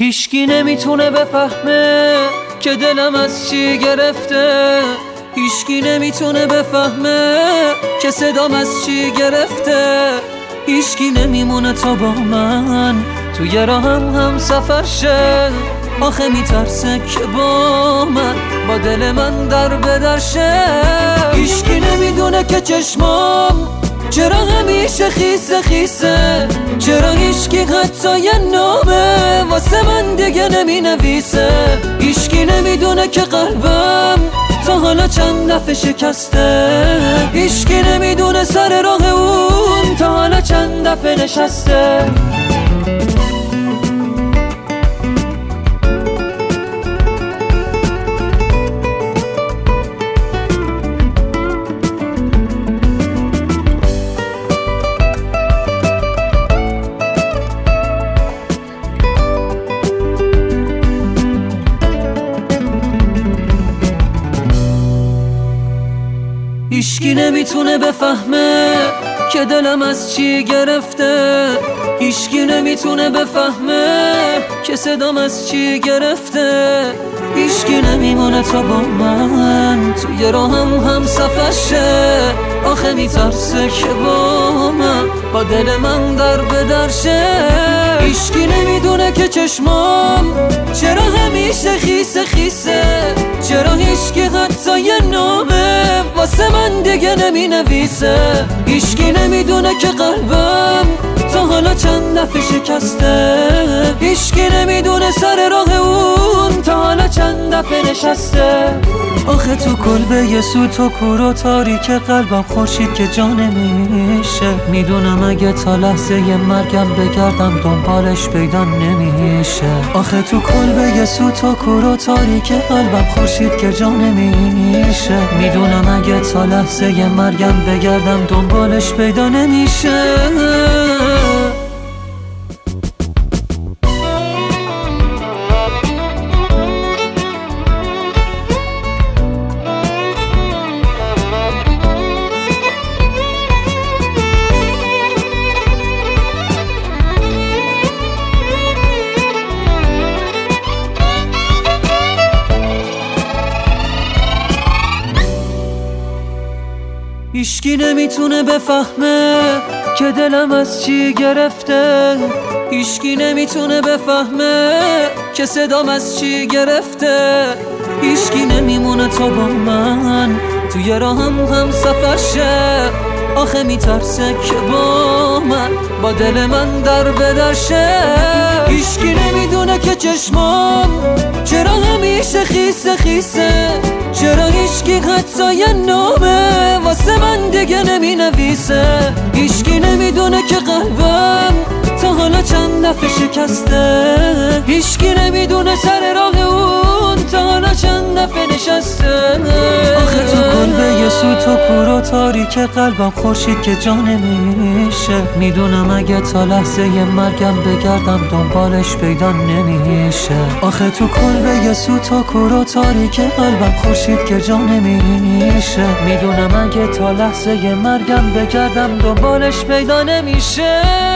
هیچکی نمیتونه بفهمه که دلم از چی گرفته. هیچکی نمیتونه بفهمه که صدام از چی گرفته. هیچکی نمیمونه تا با من توی راهم هم سفر شه. آخه میترسه که با من با دل من در بدر شه. هیچکی نمیدونه که چشمام چرا همیشه خیسه خیسه. چرا هیچکی حتی یه نامه واسه من دیگه نمی نویسه. هیچکی نمیدونه که قلبم تا حالا چند دفعه شکسته. هیچکی نمیدونه سر راه اون تا حالا چند دفعه نشسته. هیچکی نمیتونه بفهمه که دلم از چی گرفته. هیچکی نمیتونه بفهمه که صدام از چی گرفته. هیچکی نمیمونه تا با من توی راهم هم سفر شه. آخه میترسه که با من با دل من در بدر شه. هیچکی نمیدونه که چشمام چرا همیشه خیسه خیسه. چرا هیچکی حتی یه نامه واسه من دیگه نمی نویسه. هیچکی نمیدونه که قلبم تا حالا چند دفعه شکسته. هیچکی نمیدونه سر راه اون تا حالا چند دفعه نشسته. آخه تو کلبه یه سوت و کور و تاریک قلبم خورشید که جا نمیشه. میدونم اگه تا لحظه ی مرگم بگردم دنبالش پیدا نمیشه. آخه تو کلبه یه سوت و کور و تاریک قلبم خورشید که جا نمیشه. میدونم اگه تا لحظه ی مرگم بگردم دنبالش پیدا نمیشه. هیچکی نمیتونه بفهمه که دلم از چی گرفته. هیچکی نمیتونه بفهمه که صدام از چی گرفته. هیچکی نمیمونه تا با من توی راهم هم سفر شه. آخه میترسه که با من با دل من در بدر شه. هیچکی نمیدونه که چشمام چرا همیشه خیسه خیسه. چرا هیچکی حتی یه نامه واسه من دیگه نمی نویسه. هیچکی نمیدونه که قلبم تا حالا چند دفعه شکسته. هیچکی نمیدونه سر راه اون تا حالا چند دفعه نشسته. آخه تو کلبه یه سوت و کور و تاریک قلبم خورشید که جا نمیشه. میدونم اگه تا لحظه ی مرگم بگردم دنبالش پیدا نمیشه. آخه تو کلبه یه سوت و کور و تاریک قلبم خورشید که جا نمیشه. میدونم اگه تا لحظه ی مرگم بگردم دنبالش پیدا نمیشه.